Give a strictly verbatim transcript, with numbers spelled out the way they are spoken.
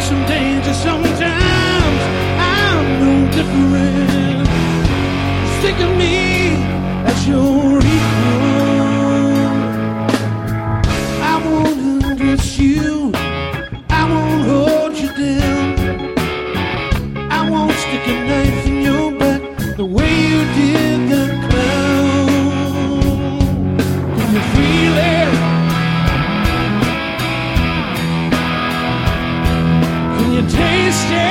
some danger sometimes. I'm no different. Think of me as your equal. I won't undress you, I won't hold you down, I won't stick a knife in your back the way you did that clown. Can you feel